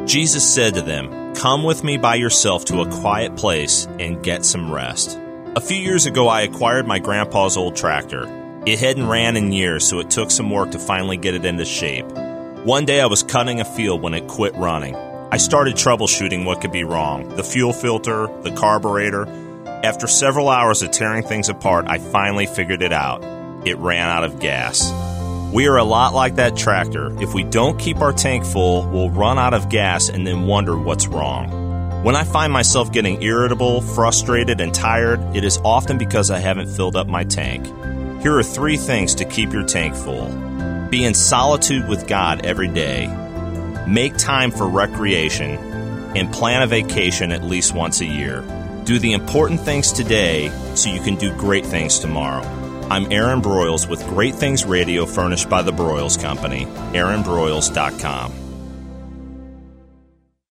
Jesus said to them, "Come with me by yourself to a quiet place and get some rest." A few years ago, I acquired my grandpa's old tractor. It hadn't ran in years, so it took some work to finally get it into shape. One day I was cutting a field when it quit running. I started troubleshooting what could be wrong: the fuel filter, the carburetor. After several hours of tearing things apart, I finally figured it out. It ran out of gas. We are a lot like that tractor. If we don't keep our tank full, we'll run out of gas and then wonder what's wrong. When I find myself getting irritable, frustrated, and tired, it is often because I haven't filled up my tank. Here are 3 things to keep your tank full. Be in solitude with God every day. Make time for recreation. And plan a vacation at least once a year. Do the important things today so you can do great things tomorrow. I'm Aaron Broyles with Great Things Radio, furnished by the Broyles Company. AaronBroyles.com.